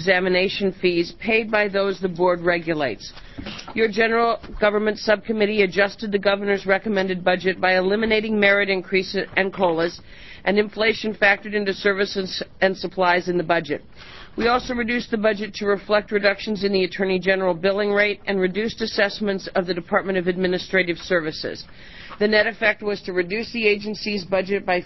examination fees paid by those the board regulates. Your General Government Subcommittee adjusted the Governor's recommended budget by eliminating merit increases and COLAs and inflation factored into services and supplies in the budget. We also reduced the budget to reflect reductions in the Attorney General billing rate and reduced assessments of the Department of Administrative Services. The net effect was to reduce the agency's budget by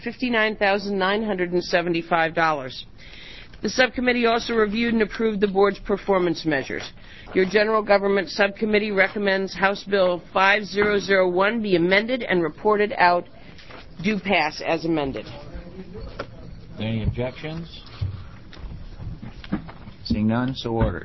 $59,975. The subcommittee also reviewed and approved the board's performance measures. Your General Government Subcommittee recommends House Bill 5001 be amended and reported out. Do pass as amended. Any objections? Seeing none, so ordered.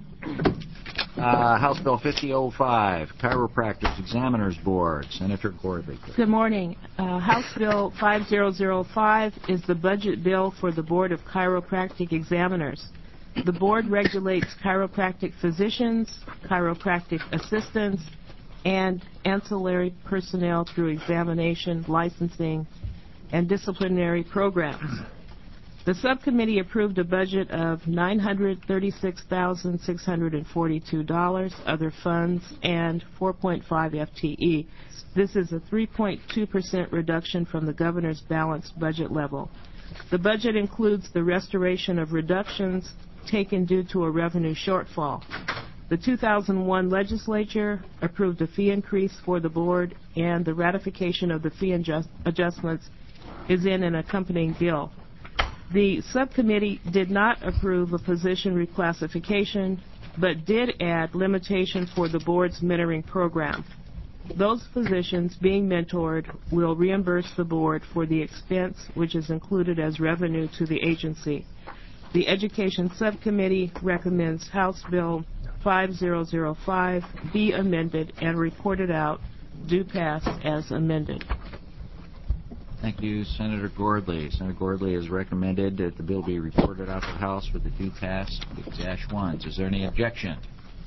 House Bill 5005, Chiropractors Examiners Board. Senator Gordley. Good morning. House Bill 5005 is the budget bill for the Board of Chiropractic Examiners. The board regulates chiropractic physicians, chiropractic assistants, and ancillary personnel through examination, licensing, and disciplinary programs. The subcommittee approved a budget of $936,642, other funds, and 4.5 FTE. This is a 3.2% reduction from the governor's balanced budget level. The budget includes the restoration of reductions taken due to a revenue shortfall. The 2001 legislature approved a fee increase for the board, and the ratification of the fee adjustments is in an accompanying bill. The subcommittee did not approve a position reclassification, but did add limitation for the board's mentoring program. Those positions being mentored will reimburse the board for the expense, which is included as revenue to the agency. The Education Subcommittee recommends House Bill 5005 be amended and reported out. Do pass as amended. Thank you, Senator Gordley. Senator Gordley has recommended that the bill be reported out to the House with the do pass dash ones. Is there any objection?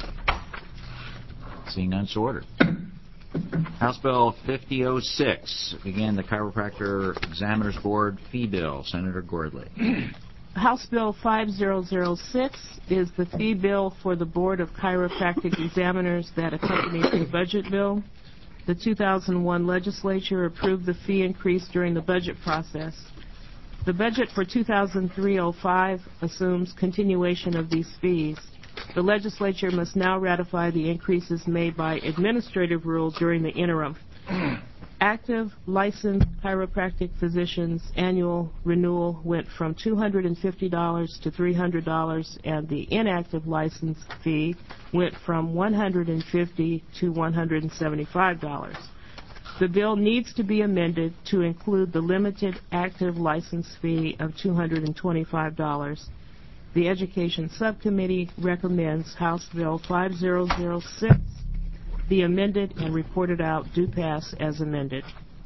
Seeing none, so ordered. House Bill 5006, again, the Chiropractor Examiners Board fee bill. Senator Gordley. House Bill 5006 is the fee bill for the Board of Chiropractic Examiners that accompanies the budget bill. The 2001 legislature approved the fee increase during the budget process. The budget for 2003-05 assumes continuation of these fees. The legislature must now ratify the increases made by administrative rule during the interim. Active licensed chiropractic physicians' annual renewal went from $250 to $300, and the inactive license fee went from $150 to $175. The bill needs to be amended to include the limited active license fee of $225. The Education Subcommittee recommends House Bill 5006 be amended and reported out. Do pass as amended.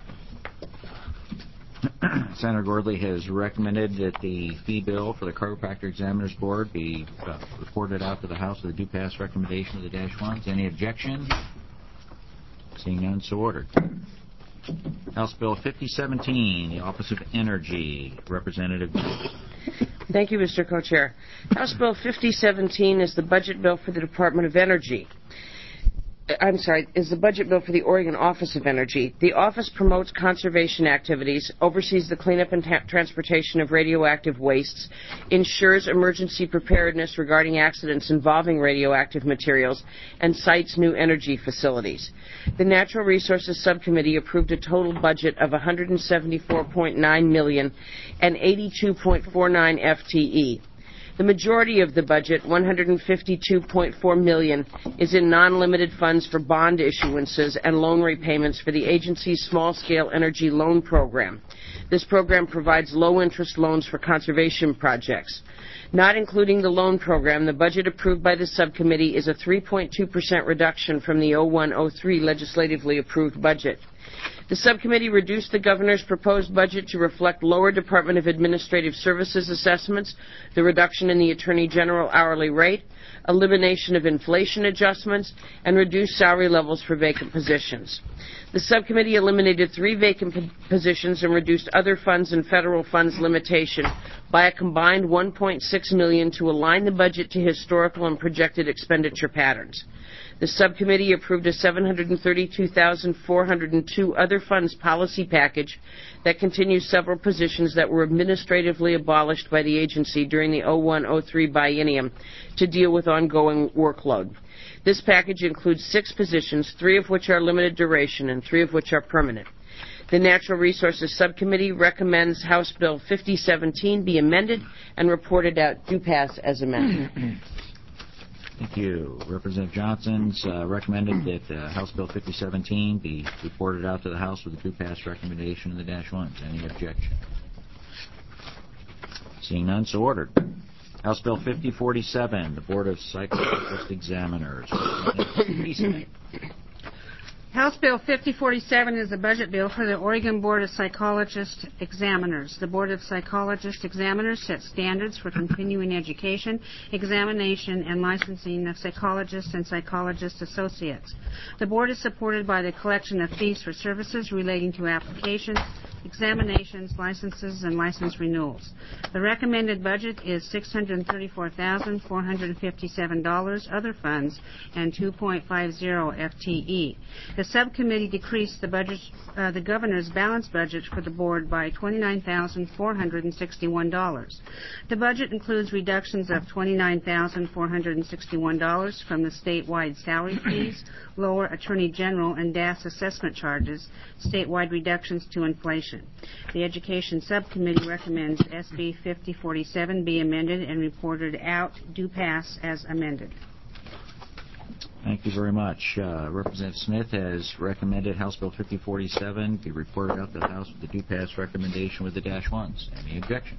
Senator Gordley has recommended that the fee bill for the Chiropractor Examiners Board be reported out to the House with a do pass recommendation of the dash ones. Any objection? Seeing none, so ordered. House Bill 5017, the Office of Energy. Representative. Thank you, Mr. Co-Chair. House Bill 5017 is the budget bill for the Department of Energy. Is the budget bill for the Oregon Office of Energy. The office promotes conservation activities, oversees the cleanup and transportation of radioactive wastes, ensures emergency preparedness regarding accidents involving radioactive materials, and sites new energy facilities. The Natural Resources Subcommittee approved a total budget of $174.9 million and 82.49 FTE. The majority of the budget, $152.4 million, is in non-limited funds for bond issuances and loan repayments for the agency's small-scale energy loan program. This program provides low-interest loans for conservation projects. Not including the loan program, the budget approved by the subcommittee is a 3.2% reduction from the 01-03 legislatively approved budget. The subcommittee reduced the governor's proposed budget to reflect lower Department of Administrative Services assessments, the reduction in the Attorney General hourly rate, elimination of inflation adjustments, and reduced salary levels for vacant positions. The subcommittee eliminated 3 vacant positions and reduced other funds and federal funds limitation by a combined $1.6 million to align the budget to historical and projected expenditure patterns. The subcommittee approved a $732,402 other funds policy package that continues several positions that were administratively abolished by the agency during the 01-03 biennium to deal with ongoing workload. This package includes 6 positions, 3 of which are limited duration and 3 of which are permanent. The Natural Resources Subcommittee recommends House Bill 5017 be amended and reported out due pass as amended. Thank you. Representative Johnson's recommended that House Bill 5017 be reported out to the House with a due pass recommendation in the dash ones. Any objection? Seeing none, so ordered. House Bill 5047, the Board of Psychologist Examiners. House Bill 5047 is a budget bill for the Oregon Board of Psychologist Examiners. The Board of Psychologist Examiners sets standards for continuing education, examination, and licensing of psychologists and psychologist associates. The Board is supported by the collection of fees for services relating to applications, examinations, licenses, and license renewals. The recommended budget is $634,457 other funds and 2.50 FTE. The subcommittee decreased the governor's balanced budget for the board by $29,461. The budget includes reductions of $29,461 from the statewide salary fees, lower attorney general and DAS assessment charges, statewide reductions to inflation. The education subcommittee recommends SB 5047 be amended and reported out due pass as amended. Thank you very much. Representative Smith has recommended House Bill 5047 be reported out to the House with a due pass recommendation with the dash ones. Any objection?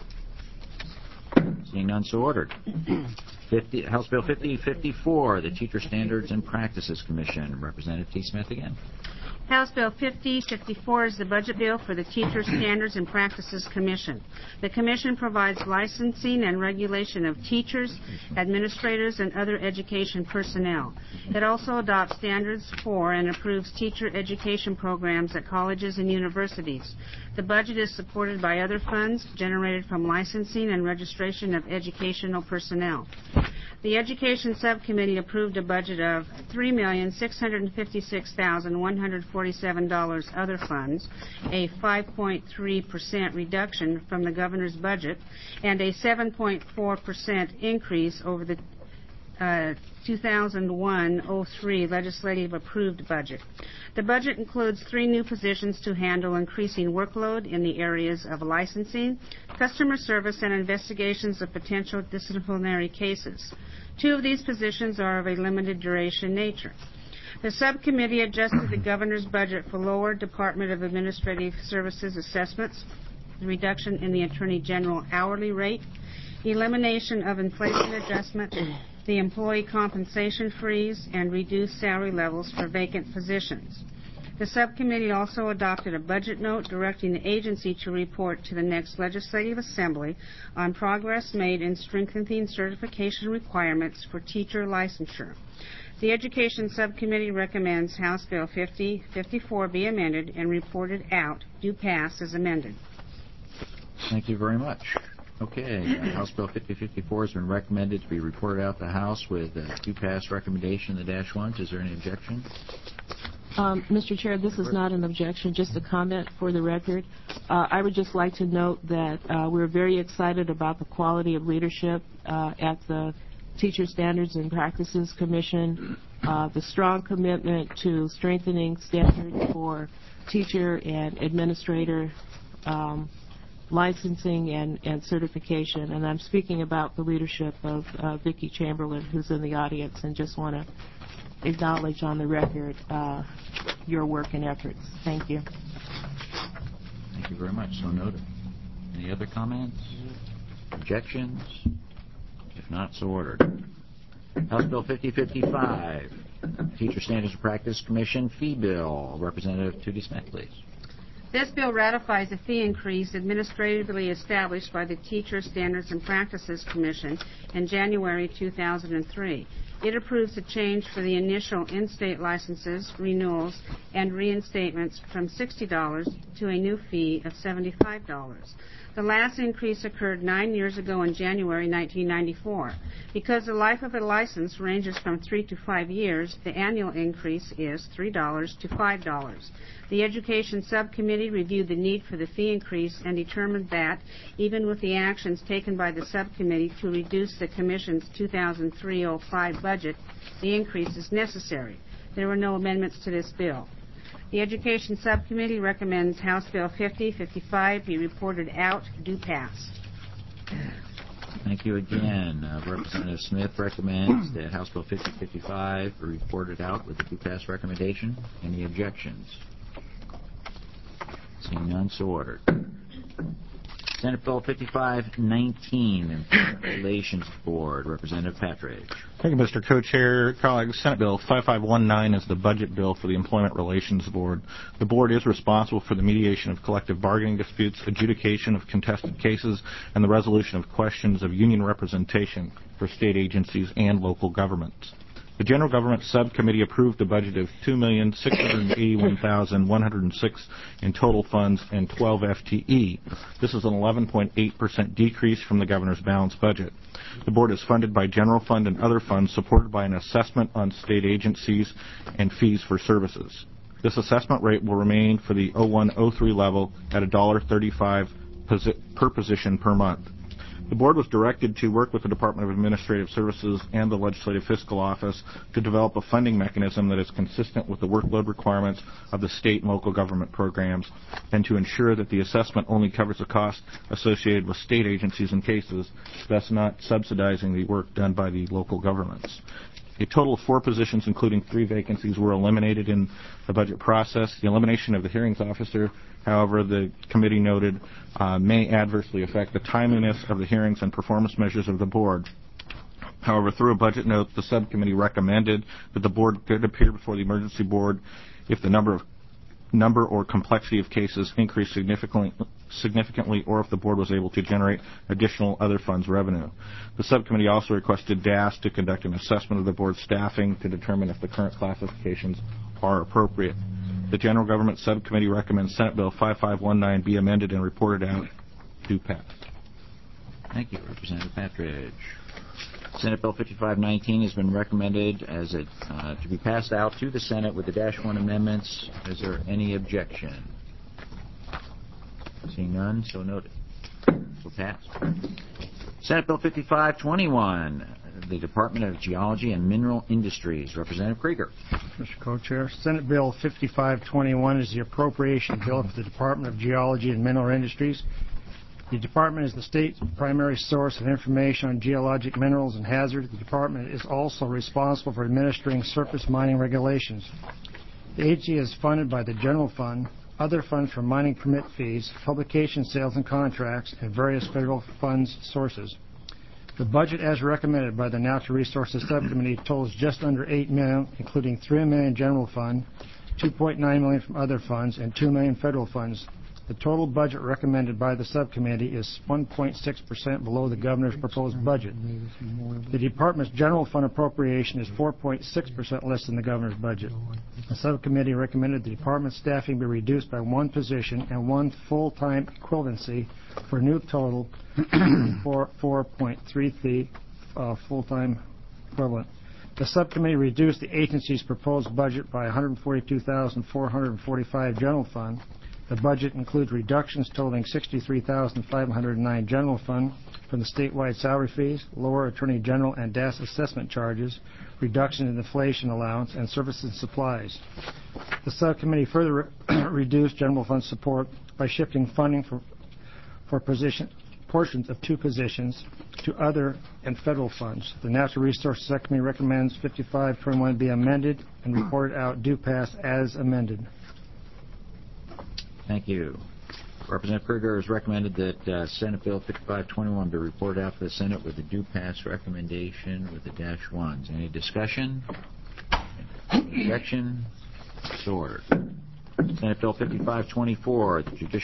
Seeing none, so ordered. House Bill 5054, the Teacher Standards and Practices Commission. Representative T. Smith again. House Bill 5054 is the budget bill for the Teacher Standards and Practices Commission. The Commission provides licensing and regulation of teachers, administrators, and other education personnel. It also adopts standards for and approves teacher education programs at colleges and universities. The budget is supported by other funds generated from licensing and registration of educational personnel. The Education Subcommittee approved a budget of $3,656,147 other funds, a 5.3% reduction from the governor's budget, and a 7.4% increase over the 2001-03 legislative approved budget. The budget includes 3 new positions to handle increasing workload in the areas of licensing, customer service, and investigations of potential disciplinary cases. 2 of these positions are of a limited duration nature. The subcommittee adjusted the governor's budget for lower Department of Administrative Services assessments, the reduction in the Attorney General hourly rate, elimination of inflation adjustment, the employee compensation freeze, and reduced salary levels for vacant positions. The subcommittee also adopted a budget note directing the agency to report to the next legislative assembly on progress made in strengthening certification requirements for teacher licensure. The Education Subcommittee recommends House Bill 5054 be amended and reported out due pass as amended. Thank you very much. Okay, House Bill 5054 has been recommended to be reported out to the House with a due pass recommendation in the dash ones. Is there any objection? Mr. Chair, this is not an objection, just a comment for the record. I would just like to note that we're very excited about the quality of leadership at the Teacher Standards and Practices Commission, the strong commitment to strengthening standards for teacher and administrator licensing and certification. And I'm speaking about the leadership of Vicki Chamberlain, who's in the audience, and just want to acknowledge on the record your work and efforts. Thank you. Thank you very much. So noted. Any other comments? Objections? If not, so ordered. House Bill 5055, Teacher Standards and Practice Commission fee bill. Representative Tootie Smith, please. This bill ratifies a fee increase administratively established by the Teacher Standards and Practices Commission in January 2003. It approves a change for the initial in-state licenses, renewals, and reinstatements from $60 to a new fee of $75. The last increase occurred 9 years ago in January 1994. Because the life of a license ranges from 3 to 5 years, the annual increase is $3 to $5. The Education Subcommittee reviewed the need for the fee increase and determined that, even with the actions taken by the subcommittee to reduce the Commission's 2003-05 budget, the increase is necessary. There were no amendments to this bill. The Education Subcommittee recommends House Bill 5055 be reported out, do pass. Thank you again. Representative Smith recommends that House Bill 5055 be reported out with the do pass recommendation. Any objections? Seeing none, so ordered. Senate Bill 5519, Employment Relations Board. Representative Patridge. Thank you, Mr. Co-Chair. Colleagues, Senate Bill 5519 is the budget bill for the Employment Relations Board. The board is responsible for the mediation of collective bargaining disputes, adjudication of contested cases, and the resolution of questions of union representation for state agencies and local governments. The General Government Subcommittee approved a budget of $2,681,106 in total funds and 12 FTE. This is an 11.8% decrease from the Governor's balanced budget. The board is funded by general fund and other funds supported by an assessment on state agencies and fees for services. This assessment rate will remain for the 01-03 level at $1.35 per position per month. The board was directed to work with the Department of Administrative Services and the Legislative Fiscal Office to develop a funding mechanism that is consistent with the workload requirements of the state and local government programs, and to ensure that the assessment only covers the cost associated with state agencies and cases, thus not subsidizing the work done by the local governments. A total of 4 positions, including 3 vacancies, were eliminated in the budget process. The elimination of the hearings officer, however, the committee noted, may adversely affect the timeliness of the hearings and performance measures of the board. However, through a budget note, the subcommittee recommended that the board could appear before the emergency board if the number or complexity of cases increased significantly, or if the board was able to generate additional other funds revenue. The subcommittee also requested DAS to conduct an assessment of the board's staffing to determine if the current classifications are appropriate. The General Government Subcommittee recommends Senate Bill 5519 be amended and reported out. Do pass. Thank you, Representative Patridge. Senate Bill 5519 has been recommended as to be passed out to the Senate with the -1 amendments. Is there any objection? Seeing none, so noted. So passed. Senate Bill 5521, the Department of Geology and Mineral Industries. Representative Krieger. Mr. Co-Chair, Senate Bill 5521 is the appropriation bill for the Department of Geology and Mineral Industries. The department is the state's primary source of information on geologic minerals and hazards. The department is also responsible for administering surface mining regulations. The agency is funded by the general fund, other funds from mining permit fees, publication sales and contracts, and various federal funds sources. The budget as recommended by the Natural Resources Subcommittee totals just under $8 million, including $3 million general fund, $2.9 million from other funds, and $2 million federal funds. The total budget recommended by the subcommittee is 1.6% below the governor's proposed budget. The department's general fund appropriation is 4.6% less than the governor's budget. The subcommittee recommended the department's staffing be reduced by 1 position and 1 full-time equivalency for a new total for 4.33 full-time equivalent. The subcommittee reduced the agency's proposed budget by $142,445 general fund. The budget includes reductions totaling $63,509 general fund from the statewide salary fees, lower attorney general and DAS assessment charges, reduction in inflation allowance, and services and supplies. The subcommittee further reduced general fund support by shifting funding for portions of 2 positions to other and federal funds. The Natural Resources Subcommittee recommends 5521 be amended and reported out due pass as amended. Thank you. Representative Krieger has recommended that Senate Bill 5521 be reported out to the Senate with a due pass recommendation with the -1s. Any discussion? Any objection? So ordered. Senate Bill 5524,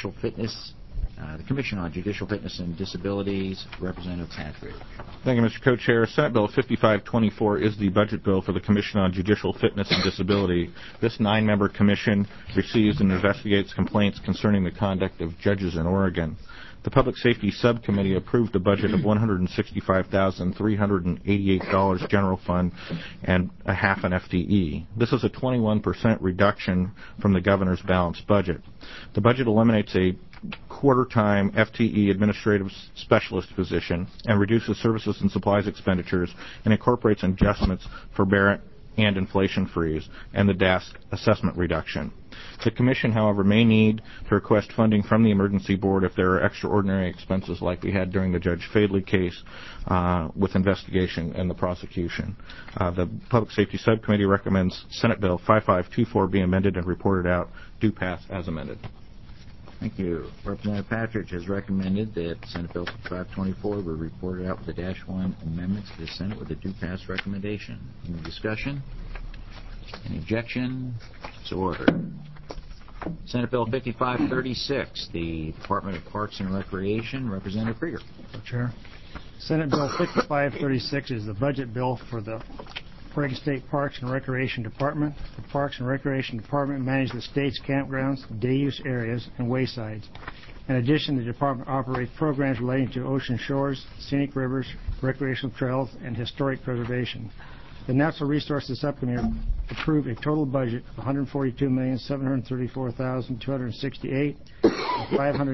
the Commission on Judicial Fitness and Disabilities. Representative Patridge. Thank you, Mr. Co-Chair. Senate Bill 5524 is the budget bill for the Commission on Judicial Fitness and Disability. This 9-member commission receives and investigates complaints concerning the conduct of judges in Oregon. The Public Safety Subcommittee approved a budget of $165,388 general fund and a half an FTE. This is a 21% reduction from the governor's balanced budget. The budget eliminates a quarter-time FTE administrative specialist position and reduces services and supplies expenditures and incorporates adjustments for merit and inflation freeze and the DASK assessment reduction. The Commission, however, may need to request funding from the Emergency Board if there are extraordinary expenses like we had during the Judge Fadley case with investigation and the prosecution. The Public Safety Subcommittee recommends Senate Bill 5524 be amended and reported out. Do pass as amended. Thank you. Representative Patridge has recommended that Senate Bill 5524 be reported out with the -1 amendments to the Senate with a do pass recommendation. Any discussion? Any objection? So ordered. Senate Bill 5536, the Department of Parks and Recreation. Representative Krieger. Chair. Senate Bill 5536 is the budget bill for the Oregon State Parks and Recreation Department. The Parks and Recreation Department manages the state's campgrounds, day-use areas, and waysides. In addition, the department operates programs relating to ocean shores, scenic rivers, recreational trails, and historic preservation. The Natural Resources Subcommittee approved a total budget of $142,734,268 and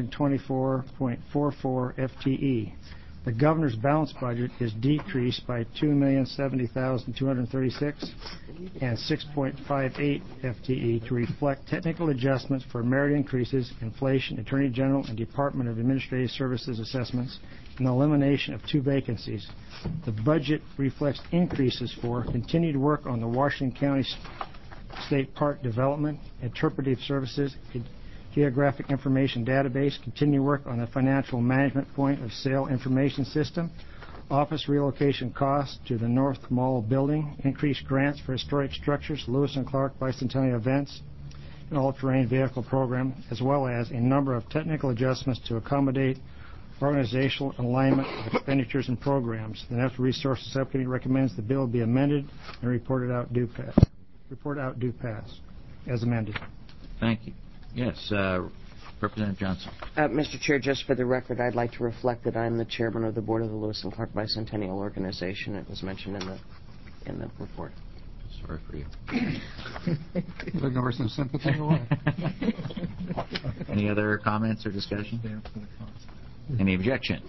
524.44 FTE. The governor's balanced budget is decreased by $2,070,236 and 6.58 FTE to reflect technical adjustments for merit increases, inflation, Attorney General, and Department of Administrative Services assessments, and the elimination of 2 vacancies. The budget reflects increases for continued work on the Washington County State Park Development, interpretive services, geographic information database, continue work on the financial management point of sale information system, office relocation costs to the North Mall building, increased grants for historic structures, Lewis and Clark bicentennial events, and all-terrain vehicle program, as well as a number of technical adjustments to accommodate organizational alignment of expenditures and programs. The Natural Resources Subcommittee recommends the bill be amended and reported out due pass as amended. Thank you. Yes, Representative Johnson. Mr. Chair, just for the record, I'd like to reflect that I'm the chairman of the board of the Lewis and Clark Bicentennial Organization. It was mentioned in the report. Sorry for you. Looking for some sympathy or what? Any other comments or discussion? Any objection?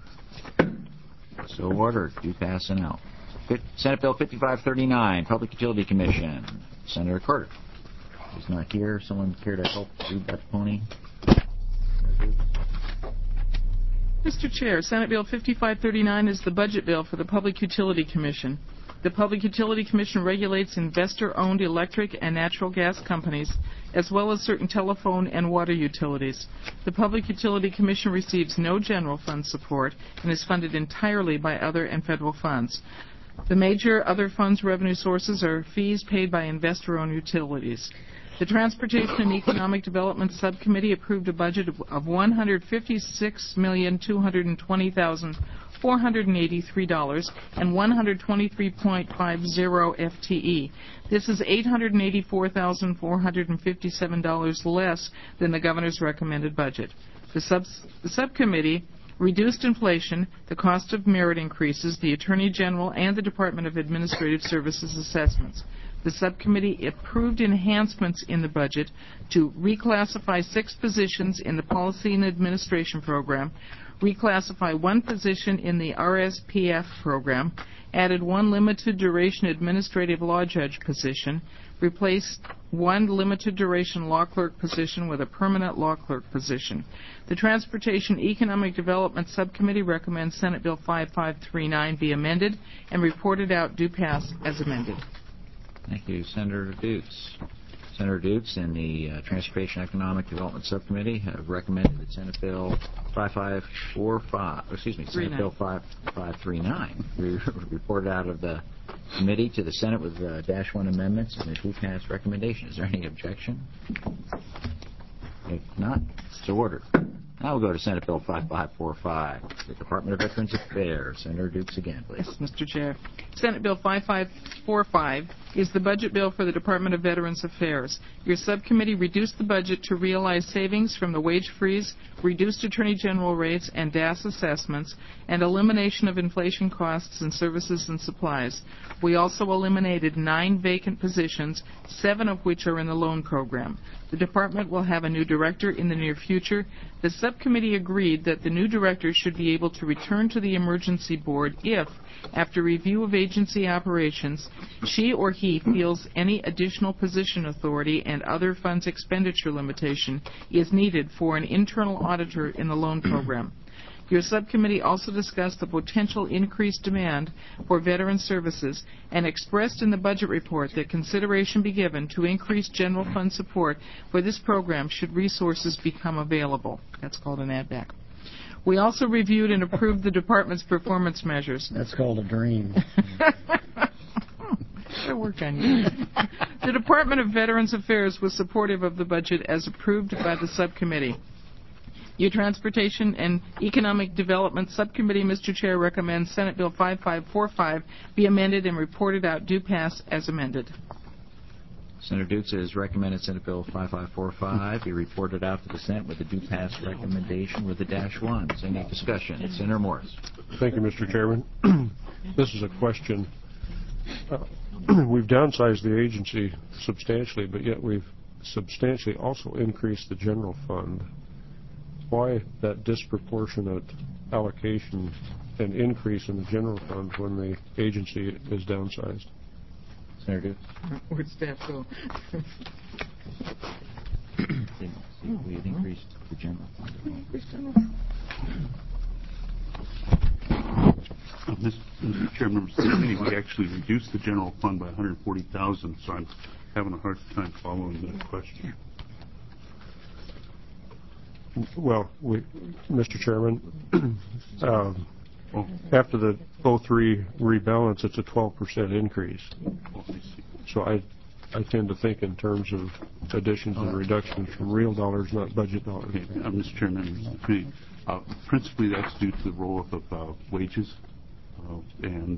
So ordered. Do pass and out. Senate Bill 5539, Public Utility Commission. Senator Carter. He's not here. Someone care to help lead that pony? Mr. Chair, Senate Bill 5539 is the budget bill for the Public Utility Commission. The Public Utility Commission regulates investor-owned electric and natural gas companies, as well as certain telephone and water utilities. The Public Utility Commission receives no general fund support and is funded entirely by other and federal funds. The major other funds revenue sources are fees paid by investor-owned utilities. The Transportation and Economic Development Subcommittee approved a budget of $156,220,483 and 123.50 FTE. This is $884,457 less than the governor's recommended budget. The subcommittee reduced inflation, the cost of merit increases, the Attorney General, and the Department of Administrative Services assessments. The subcommittee approved enhancements in the budget to reclassify 6 positions in the Policy and Administration program, reclassify 1 position in the RSPF program, added 1 limited duration administrative law judge position, replaced 1 limited duration law clerk position with a permanent law clerk position. The Transportation Economic Development Subcommittee recommends Senate Bill 5539 be amended and reported out due pass as amended. Thank you, Senator Dukes. Senator Dukes and the Transportation Economic Development Subcommittee have recommended that Senate Bill 5539 be reported out of the committee to the Senate with -1 amendments and a do-pass recommendation. Is there any objection? If not, so ordered. Now we'll go to Senate Bill 5545, the Department of Veterans Affairs. Senator Dukes again, please. Yes, Mr. Chair. Senate Bill 5545 is the budget bill for the Department of Veterans Affairs. Your subcommittee reduced the budget to realize savings from the wage freeze, reduced Attorney General rates and DAS assessments, and elimination of inflation costs in services and supplies. We also eliminated 9 vacant positions, 7 of which are in the loan program. The department will have a new director in the near future. The subcommittee agreed that the new director should be able to return to the emergency board if, after review of agency operations, she or he feels any additional position authority and other funds expenditure limitation is needed for an internal auditor in the loan program. Your subcommittee also discussed the potential increased demand for veteran services and expressed in the budget report that consideration be given to increase general fund support for this program should resources become available. That's called an add-back. We also reviewed and approved the department's performance measures. That's called a dream. I worked on you. The Department of Veterans Affairs was supportive of the budget as approved by the subcommittee. Your Transportation and Economic Development Subcommittee, Mr. Chair, recommends Senate Bill 5545 be amended and reported out due pass as amended. Senator Dukes has recommended Senate Bill 5545 be reported out to the Senate with a due pass recommendation with the -1s. Any discussion? Senator Morris. Thank you, Mr. Chairman. This is a question. We've downsized the agency substantially, but yet we've substantially also increased the general fund. Why that disproportionate allocation and increase in the general fund when the agency is downsized? Senator Dukes. Where'd staff go? We had increased the general fund. Mr. Chair, members of the committee, we actually reduced the general fund by $140,000, so I'm having a hard time following that question. Well, Mr. Chairman, after the 03 rebalance, it's a 12% increase. So I tend to think in terms of additions and reductions from real dollars, not budget dollars. Okay. Mr. Chairman, principally that's due to the roll-up of wages and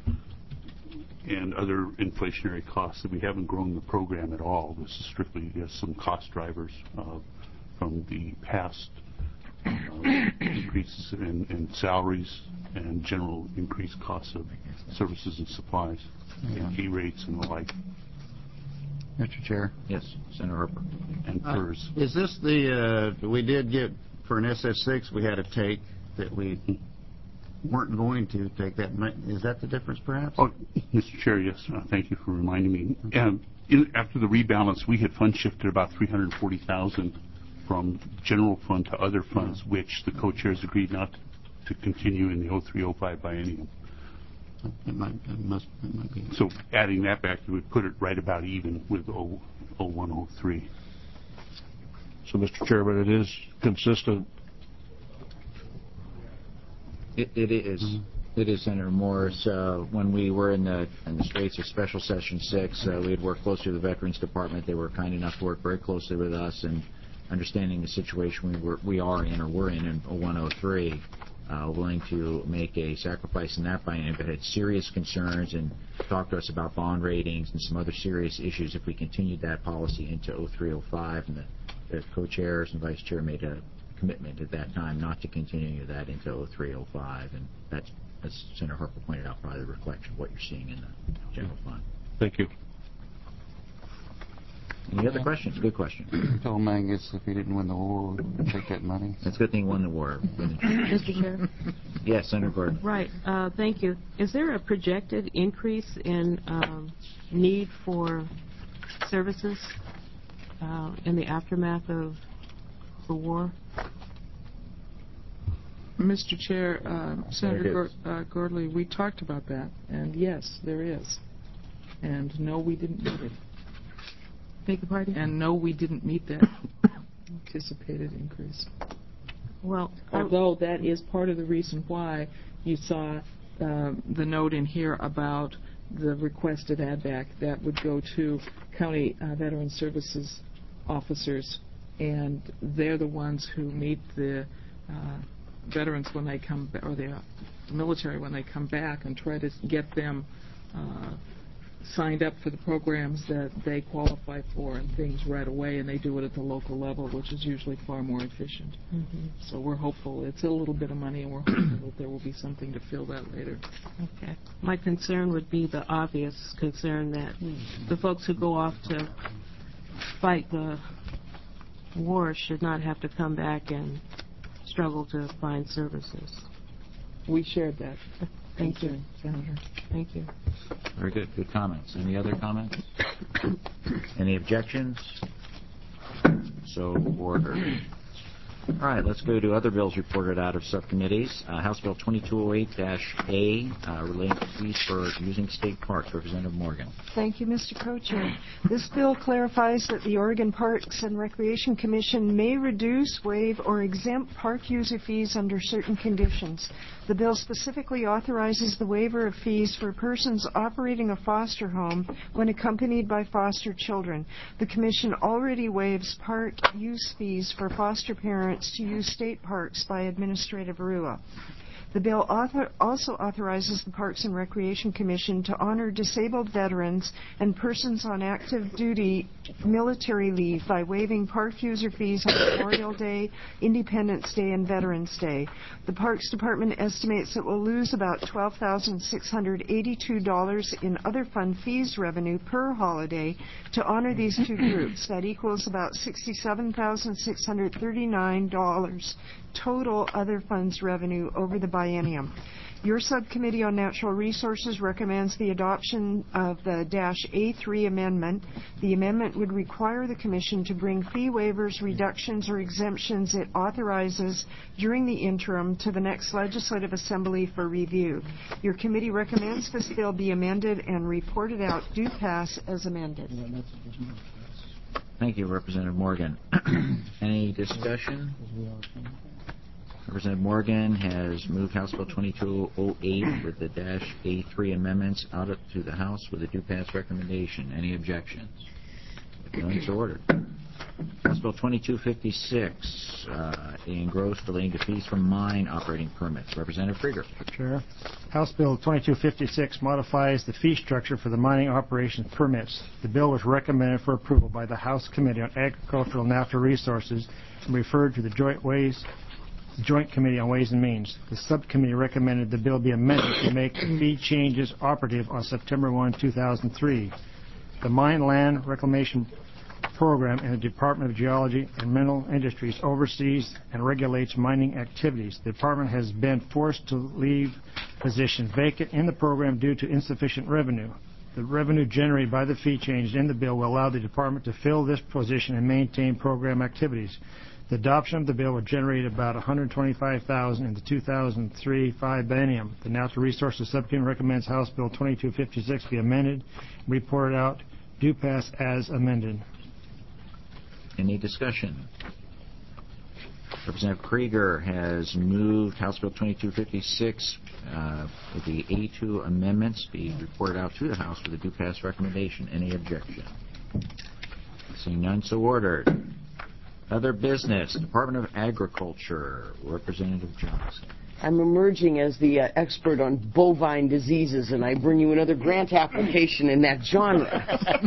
other inflationary costs that we haven't grown the program at all. This is strictly some cost drivers from the past increases in salaries and general increased costs of services and supplies, and key rates and the like. Mr. Chair. Yes, Senator Harper. And PERS. Is this the, we did get, for an SS6, we had to take that we weren't going to take that. Is that the difference, perhaps? Oh, Mr. Chair, yes. Thank you for reminding me. After the rebalance, we had fund shifted about $340,000 from general fund to other funds, which the co-chairs agreed not to continue in the 03-05 biennium. It might be. So adding that back, we would put it right about even with 01-03. So, Mr. Chairman, it is consistent. It is. Mm-hmm. It is, Senator Morris. When we were in the straits of Special Session 6, we had worked closely with the Veterans Department. They were kind enough to work very closely with us, and understanding the situation we are in 01-03, willing to make a sacrifice in that biennium, but had serious concerns and talked to us about bond ratings and some other serious issues if we continued that policy into 03-05, and the co-chairs and vice chair made a commitment at that time not to continue that into 03-05, and that's, as Senator Harper pointed out, probably the reflection of what you're seeing in the general fund. Thank you. Any other questions? Good question. Told Mangus if he didn't win the war, we'd take that money. That's a good thing he won the war. Mr. Chair? Yes, Senator Gordon. Right. Thank you. Is there a projected increase in need for services in the aftermath of the war? Mr. Chair, Senator Gordley, we talked about that, and yes, there is. And no, we didn't meet it. Beg your pardon? And no, we didn't meet that anticipated increase. Well, although that is part of the reason why you saw the note in here about the requested add-back that would go to county veteran services officers, and they're the ones who meet the veterans when they come, or the military when they come back, and try to get them signed up for the programs that they qualify for and things right away, and they do it at the local level, which is usually far more efficient. So we're hopeful. It's a little bit of money, and we're hopeful that there will be something to fill that later. Okay. My concern would be the obvious concern that the folks who go off to fight the war should not have to come back and struggle to find services. We shared that. Thank you, Senator. Thank you. Very good. Good comments. Any other comments? Any objections? So ordered. All right, let's go to other bills reported out of subcommittees. House Bill 2208-A, relating to fees for using state parks. Representative Morgan. Thank you, Mr. Co-Chair. This bill clarifies that the Oregon Parks and Recreation Commission may reduce, waive, or exempt park user fees under certain conditions. The bill specifically authorizes the waiver of fees for persons operating a foster home when accompanied by foster children. The Commission already waives park use fees for foster parents to use state parks by administrative rule. The bill also authorizes the Parks and Recreation Commission to honor disabled veterans and persons on active duty military leave by waiving park user fees on Memorial Day, Independence Day, and Veterans Day. The Parks Department estimates it will lose about $12,682 in other fund fees revenue per holiday to honor these two groups. That equals about $67,639 total other funds revenue over the biennium. Your subcommittee on natural resources recommends the adoption of the -A3 amendment. The amendment would require the Commission to bring fee waivers, reductions, or exemptions it authorizes during the interim to the next Legislative Assembly for review. Your committee recommends this bill be amended and reported out due pass as amended. Thank you, Representative Morgan. Any discussion? Representative Morgan has moved House Bill 2208 with the -A3 amendments out to the House with a due pass recommendation. Any objections? If none, so ordered. House Bill 2256, engrossed relating to fees from mine operating permits. Representative Krieger. Chair. House Bill 2256 modifies the fee structure for the mining operation permits. The bill was recommended for approval by the House Committee on Agricultural and Natural Resources and referred to the Joint Committee on Ways and Means. The subcommittee recommended the bill be amended to make the fee changes operative on September 1, 2003. The Mine Land Reclamation Program in the Department of Geology and Mineral Industries oversees and regulates mining activities. The department has been forced to leave position vacant in the program due to insufficient revenue. The revenue generated by the fee changes in the bill will allow the department to fill this position and maintain program activities. The adoption of the bill would generate about $125,000 in the 2003-5 biennium. The Natural Resources Subcommittee recommends House Bill 2256 be amended and reported out due pass as amended. Any discussion? Representative Krieger has moved House Bill 2256 with the A2 amendments be reported out to the House with a due pass recommendation. Any objection? Seeing none, so ordered. Other business, Department of Agriculture, Representative Johnson. I'm emerging as the expert on bovine diseases, and I bring you another grant application in that genre.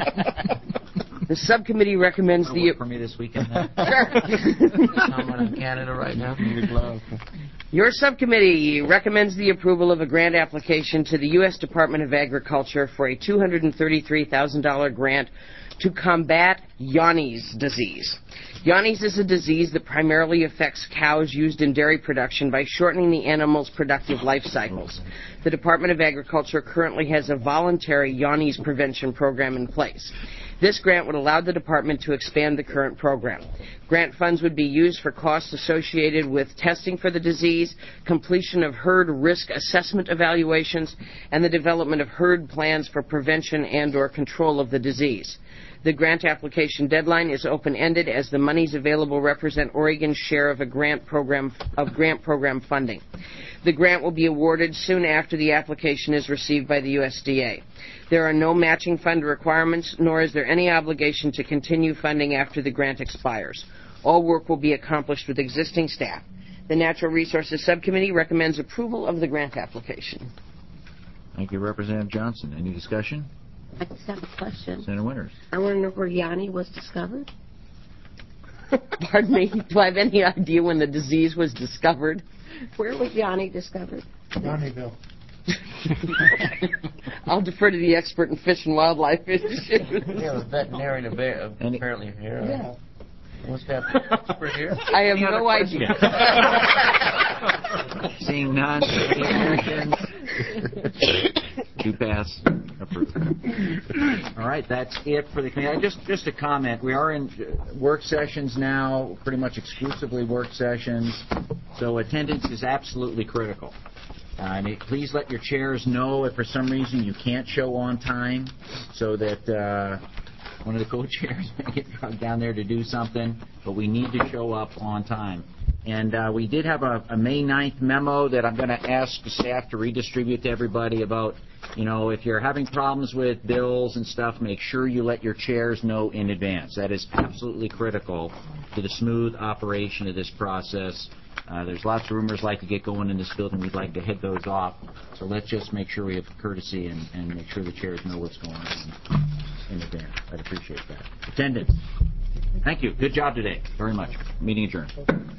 The subcommittee recommends the... for me this weekend, then? Sure. Someone in Canada right now. Your subcommittee recommends the approval of a grant application to the U.S. Department of Agriculture for a $233,000 grant to combat Yawney's disease. Yawney's is a disease that primarily affects cows used in dairy production by shortening the animal's productive life cycles. The Department of Agriculture currently has a voluntary Yawney's prevention program in place. This grant would allow the department to expand the current program. Grant funds would be used for costs associated with testing for the disease, completion of herd risk assessment evaluations, and the development of herd plans for prevention and/or control of the disease. The grant application deadline is open-ended as the monies available represent Oregon's share of grant program funding. The grant will be awarded soon after the application is received by the USDA. There are no matching fund requirements, nor is there any obligation to continue funding after the grant expires. All work will be accomplished with existing staff. The Natural Resources Subcommittee recommends approval of the grant application. Thank you, Representative Johnson. Any discussion? I just have a question. Senator Winters. I want to know where Yanni was discovered. Pardon me? Do I have any idea when the disease was discovered? Where was Yanni discovered? Yannieville. I'll defer to the expert in fish and wildlife issues. Yeah, the veterinarian apparently here. Yeah. What's that for here? I have no idea. Seeing none, any objections? Do pass. Approved. All right, that's it for the committee. Just a comment. We are in work sessions now, pretty much exclusively work sessions, so attendance is absolutely critical. Please let your chairs know if for some reason you can't show on time, so that one of the co-chairs may get drugged down there to do something, but we need to show up on time. And we did have a May 9th memo that I'm going to ask the staff to redistribute to everybody about, if you're having problems with bills and stuff, make sure you let your chairs know in advance. That is absolutely critical to the smooth operation of this process. There's lots of rumors like to get going in this building. We'd like to head those off. So let's just make sure we have courtesy and make sure the chairs know what's going on in advance. I'd appreciate that. Attendance. Thank you. Good job today. Very much. Meeting adjourned.